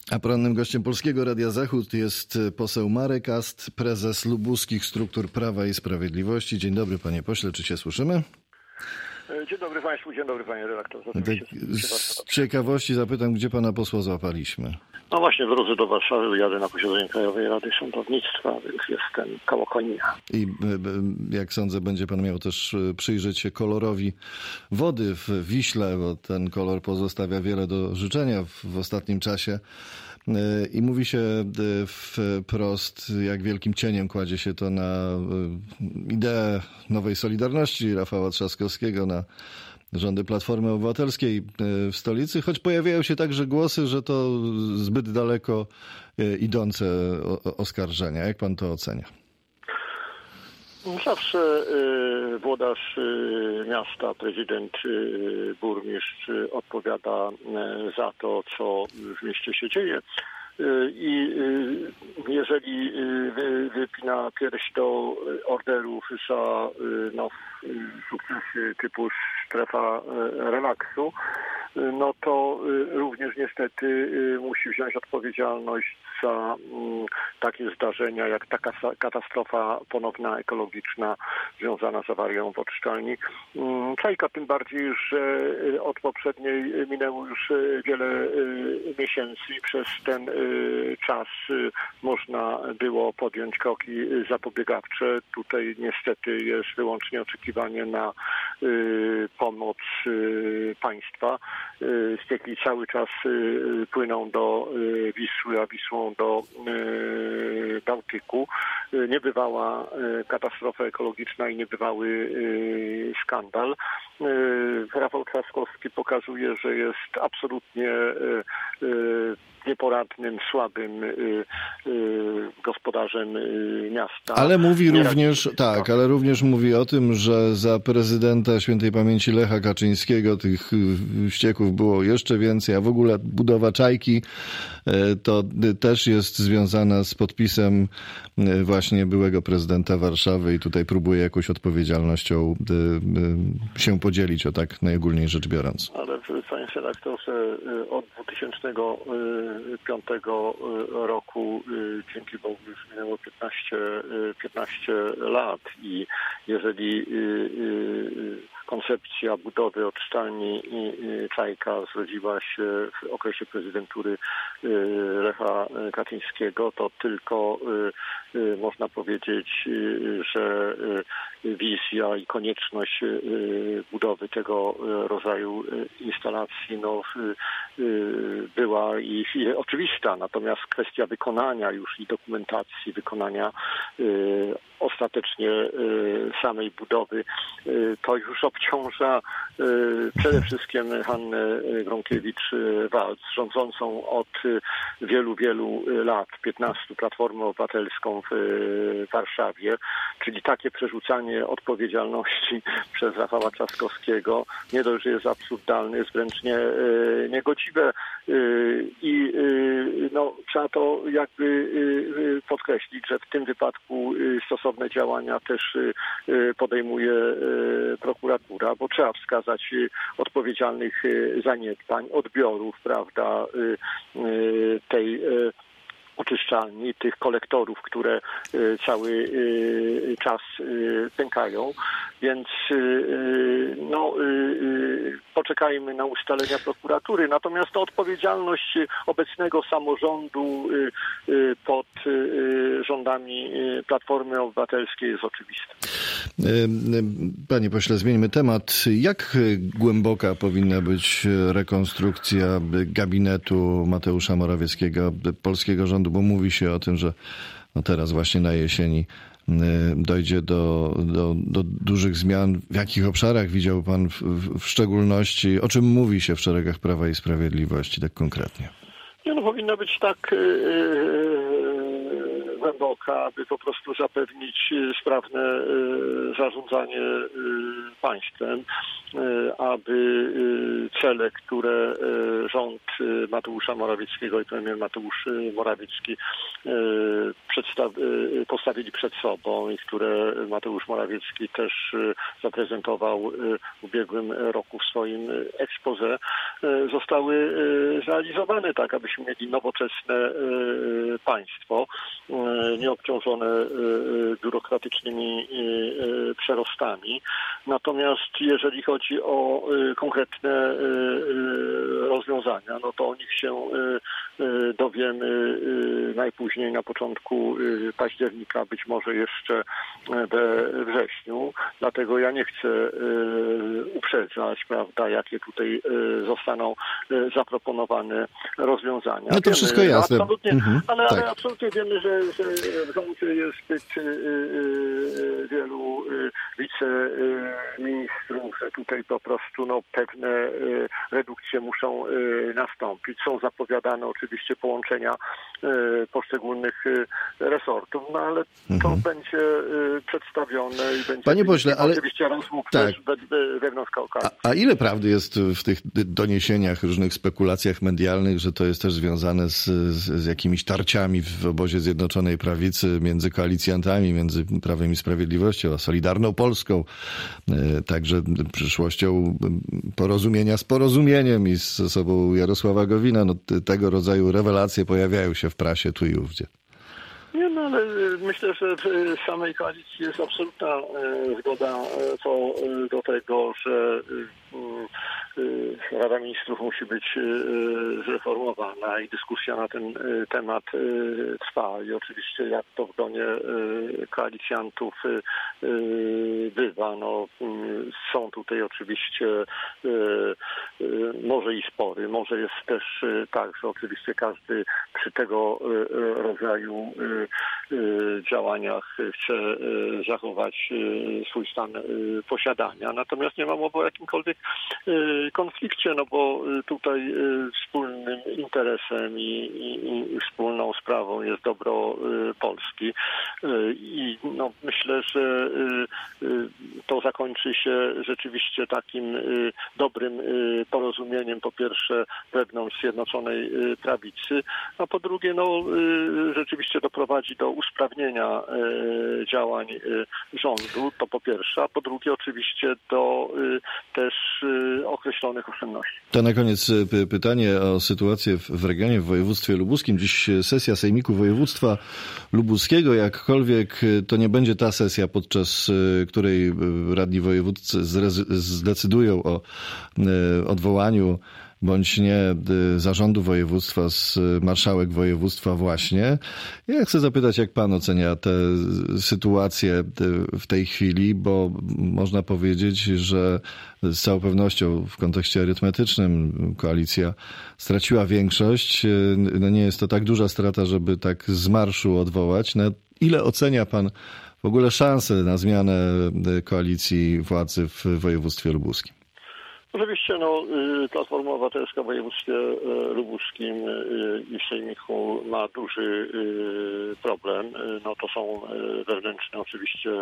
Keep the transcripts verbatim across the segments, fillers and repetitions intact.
A porannym gościem Polskiego Radia Zachód jest poseł Marek Ast, prezes lubuskich struktur Prawa i Sprawiedliwości. Dzień dobry, panie pośle, czy się słyszymy? Dzień dobry państwu, dzień dobry panie redaktorze. Tak, z ciekawości zapytam, gdzie pana posła złapaliśmy? No właśnie, w drodze do Warszawy jadę na posiedzenie Krajowej Rady Sądownictwa, więc jestem koło Konina. I jak sądzę, będzie pan miał też przyjrzeć się kolorowi wody w Wiśle, bo ten kolor pozostawia wiele do życzenia w, w ostatnim czasie. I mówi się wprost, jak wielkim cieniem kładzie się to na ideę nowej Solidarności Rafała Trzaskowskiego, na rządy Platformy Obywatelskiej w stolicy, choć pojawiają się także głosy, że to zbyt daleko idące oskarżenia. Jak pan to ocenia? Zawsze y, włodarz y, miasta, prezydent, y, burmistrz y, odpowiada y, za to, co w mieście się dzieje. I jeżeli wypina pierś do orderów za no, sukcesy typu strefa relaksu, no to również niestety musi wziąć odpowiedzialność za takie zdarzenia jak taka katastrofa ponowna ekologiczna związana z awarią w oczyszczalni Czajka, tym bardziej, że od poprzedniej minęło już wiele miesięcy i przez ten czas można było podjąć kroki zapobiegawcze. Tutaj niestety jest wyłącznie oczekiwanie na pomoc państwa. Ścieki cały czas płyną do Wisły, a Wisłą do Bałtyku. Niebywała katastrofa ekologiczna i niebywały skandal. Rafał Trzaskowski pokazuje, że jest absolutnie nieporadnym, słabym y, y, gospodarzem y, miasta. Ale mówi również, tak, ale również mówi o tym, że za prezydenta świętej pamięci Lecha Kaczyńskiego tych ścieków było jeszcze więcej, a w ogóle budowa Czajki to też jest związana z podpisem właśnie byłego prezydenta Warszawy i tutaj próbuje jakąś odpowiedzialnością się podzielić, o tak najogólniej rzecz biorąc. Ale panie redaktorze, od dwa tysiące piątego roku, dzięki Bogu, już minęło piętnaście, piętnaście lat i jeżeli koncepcja budowy oczyszczalni Czajka zrodziła się w okresie prezydentury Lecha Kaczyńskiego, to tylko można powiedzieć, że wizja i konieczność budowy tego rodzaju instalacji no, była i oczywista. Natomiast kwestia wykonania już i dokumentacji, wykonania ostatecznie samej budowy, to już obciąża przede wszystkim Hannę Gronkiewicz-Waltz, rządzącą od wielu, wielu lat, piętnastu, Platformę Obywatelską w Warszawie, czyli takie przerzucanie odpowiedzialności przez Rafała Trzaskowskiego nie dość, że jest absurdalne, jest wręcz nie, niegodziwe i no, trzeba to jakby podkreślić, że w tym wypadku stosowne działania też podejmuje prokuratura, bo trzeba wskazać odpowiedzialnych zaniedbań, odbiorów, prawda, tej oczyszczalni, tych kolektorów, które cały czas pękają. Więc no, poczekajmy na ustalenia prokuratury. Natomiast odpowiedzialność obecnego samorządu pod rządami Platformy Obywatelskiej jest oczywista. Panie pośle, zmieńmy temat. Jak głęboka powinna być rekonstrukcja gabinetu Mateusza Morawieckiego, polskiego rządu? Bo mówi się o tym, że no teraz właśnie na jesieni dojdzie do, do, do dużych zmian. W jakich obszarach widział pan w, w szczególności? O czym mówi się w szeregach Prawa i Sprawiedliwości tak konkretnie? Nie, no powinna być tak yy, głęboka, aby po prostu zapewnić sprawne zarządzanie państwem, aby cele, które rząd Mateusza Morawieckiego i premier Mateusz Morawiecki postawili przed sobą i które Mateusz Morawiecki też zaprezentował w ubiegłym roku w swoim exposé, zostały zrealizowane tak, abyśmy mieli nowoczesne państwo, nieobciążone biurokratycznymi przerostami. Natomiast jeżeli chodzi o konkretne rozwiązania, no to o nich się dowiemy najpóźniej na początku października, być może jeszcze we wrześniu. Dlatego ja nie chcę uprzedzać, prawda, jakie tutaj zostaną zaproponowane rozwiązania. No to wszystko jasne. Absolutnie, mhm, ale, tak. ale absolutnie wiemy, że, że w rządzie jest zbyt wielu wiceministrów, że tutaj po prostu no, pewne redukcje muszą nastąpić. Są zapowiadane oczywiście połączenia poszczególnych resortów, no ale to mhm. będzie przedstawione i będzie Panie pośle, ale oczywiście rozmów tak. też wewnątrz koalicji. A, a ile prawdy jest w tych doniesieniach, różnych spekulacjach medialnych, że to jest też związane z, z, z jakimiś tarciami w obozie Zjednoczonej Prawicy między koalicjantami, między Prawem i Sprawiedliwością a Solidarną Polską, także przyszłością porozumienia z porozumieniem i z osobą Jarosława Gowina. No, tego rodzaju rewelacje pojawiają się w prasie tu i ówdzie. Nie, no ale myślę, że w samej koalicji jest absolutna zgoda co do tego, że Rada Ministrów musi być zreformowana i dyskusja na ten temat trwa i oczywiście jak to w gronie koalicjantów bywa, no są tutaj oczywiście może i spory, może jest też tak, że oczywiście każdy przy tego rodzaju działaniach chce zachować swój stan posiadania, natomiast nie ma mowy o jakimkolwiek konflikcie, no bo tutaj wspólnym interesem i, i, i wspólną sprawą jest dobro Polski i no, myślę, że to zakończy się rzeczywiście takim dobrym porozumieniem, po pierwsze wewnątrz Zjednoczonej Prawicy, a po drugie no, rzeczywiście doprowadzi do usprawnienia działań rządu, to po pierwsze, a po drugie oczywiście do też określonych oszczędności. To na koniec pytanie o sytuację w regionie, w województwie lubuskim. Dziś sesja Sejmiku Województwa Lubuskiego. Jakkolwiek to nie będzie ta sesja, podczas której radni wojewódzcy zdecydują o odwołaniu bądź nie zarządu województwa z marszałek województwa właśnie. Ja chcę zapytać, jak pan ocenia tę sytuację w tej chwili, bo można powiedzieć, że z całą pewnością w kontekście arytmetycznym koalicja straciła większość. No nie jest to tak duża strata, żeby tak z marszu odwołać. Na ile ocenia pan w ogóle szanse na zmianę koalicji władzy w województwie lubuskim? Oczywiście no, Platforma Obywatelska w województwie lubuskim i w Sejmiku ma duży problem. No, to są wewnętrzne oczywiście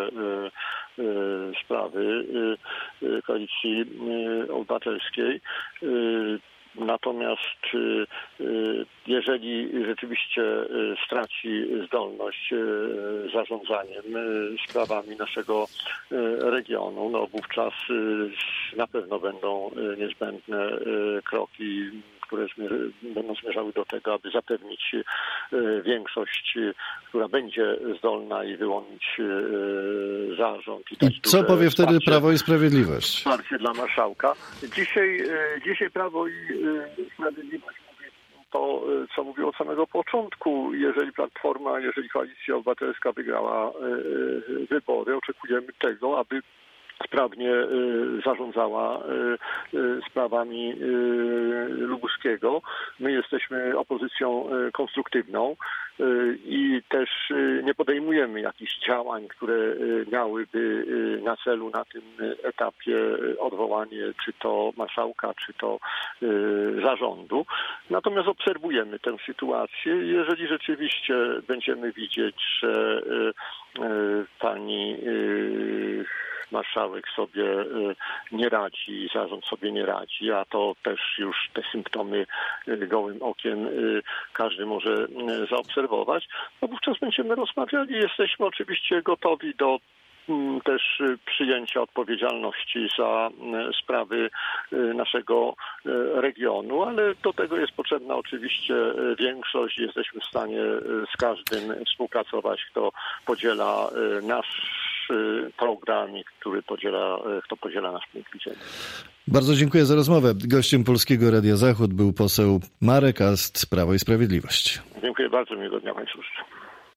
sprawy Koalicji Obywatelskiej. Natomiast jeżeli rzeczywiście straci zdolność zarządzaniem sprawami naszego regionu, no wówczas na pewno będą niezbędne kroki, które będą zmierzały do tego, aby zapewnić większość, która będzie zdolna i wyłonić zarząd. I, I co powie wtedy wsparcie, Prawo i Sprawiedliwość? Wsparcie dla marszałka. Dzisiaj, dzisiaj Prawo i Sprawiedliwość mówi to, co mówił od samego początku. Jeżeli Platforma, jeżeli Koalicja Obywatelska wygrała wybory, oczekujemy tego, aby sprawnie zarządzała sprawami Lubuskiego. My jesteśmy opozycją konstruktywną i też nie podejmujemy jakichś działań, które miałyby na celu na tym etapie odwołanie czy to marszałka, czy to zarządu. Natomiast obserwujemy tę sytuację. Jeżeli rzeczywiście będziemy widzieć, że pani marszałek sobie nie radzi, zarząd sobie nie radzi, a to też już te symptomy gołym okiem każdy może zaobserwować, no wówczas będziemy rozmawiali. Jesteśmy oczywiście gotowi do też przyjęcia odpowiedzialności za sprawy naszego regionu, ale do tego jest potrzebna oczywiście większość. Jesteśmy w stanie z każdym współpracować, kto podziela nasz program i który podziela, kto podziela nasz punkt widzenia. Bardzo dziękuję za rozmowę. Gościem Polskiego Radia Zachód był poseł Marek Ast, Prawo i Sprawiedliwość. Dziękuję bardzo, miłego dnia Państwu życzę.